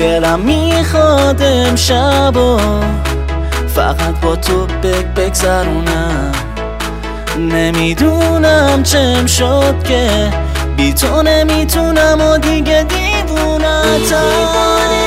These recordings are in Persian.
دلم میخواد امشبا فقط با تو بگذرونم. نمیدونم چم شد که بی تو نمیتونم و دیگه دیوونتم.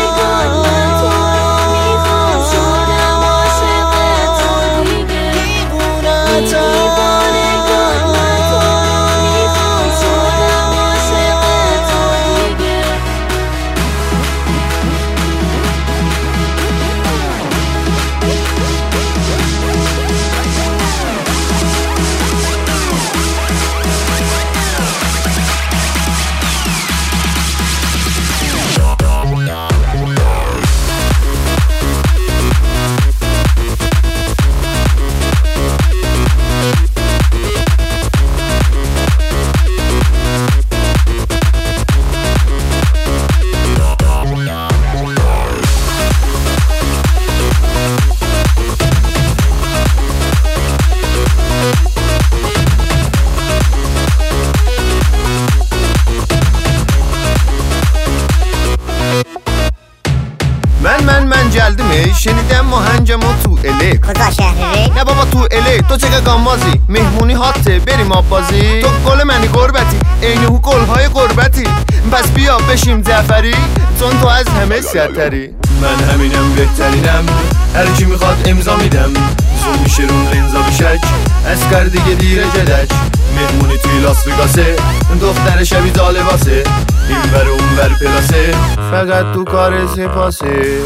من جلدمه شنیدم مهنجم و تو الی کجا شهره؟ نه بابا تو الی تو چه گامبازی مهمونی هاته بریم آب بازی. تو گل منی قربتی اینو گل‌های قربتی پس بیا بشیم جعفری چون تو از همه سرتری. من همینم بهترینم هر کی میخواد امضا میدم زوم میشه رو لنزا بشک اسکر دیگه دیره جدک. مهمونی توی لاس وگاسه دختر شبیه لباسه این بر اون بر پلاسه فقط تو کار سپاسه.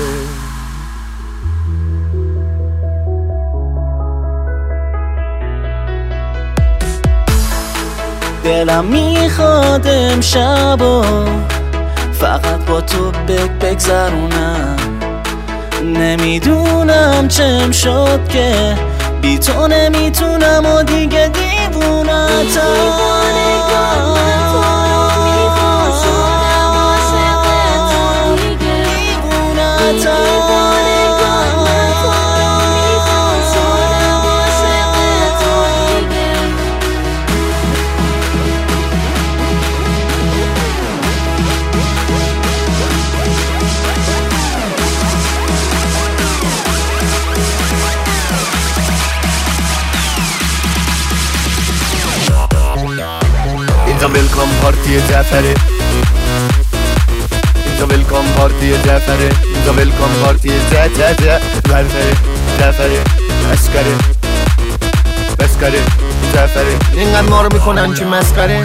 دلم میخواد امشبا فقط با تو بگذرونم. نمیدونم چم شد که بی تو نمیتونم و دیگه دیوونتم. اینجا ویلکام پارتی جعفره اینجا ویلکام پارتی جعفره اینجا ویلکام پارتی جعفره مسکره جعفره اینقدر ما رو میکنن چی مسکره.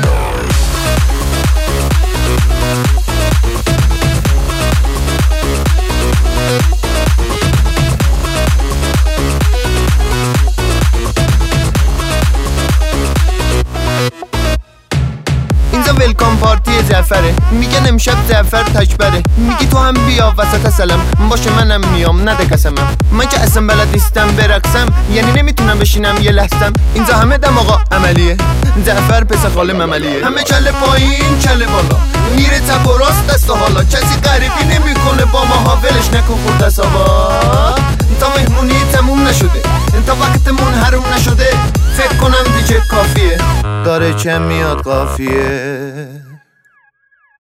ویلکام پارتی جعفره میگن امشب جعفر تکبره. میگی تو هم بیا وسط سلام باشه منم میام نده کسمم. من که اصلا بلد نیستم برقصم یعنی نمیتونم بشینم یه لحظم. اینجا همه دم آقا عملیه جعفر پس خاله مملیه. همه کله پایین کله بالا میره چپ و راست دست و حالا کسی غریبی نمیکنه با ماها ولش نکن خورد حسابا. تا مهمونی تموم نشده تا وقتمون حروم نشده فکر کنم دیگه کافیه داره چه میاد قافیه.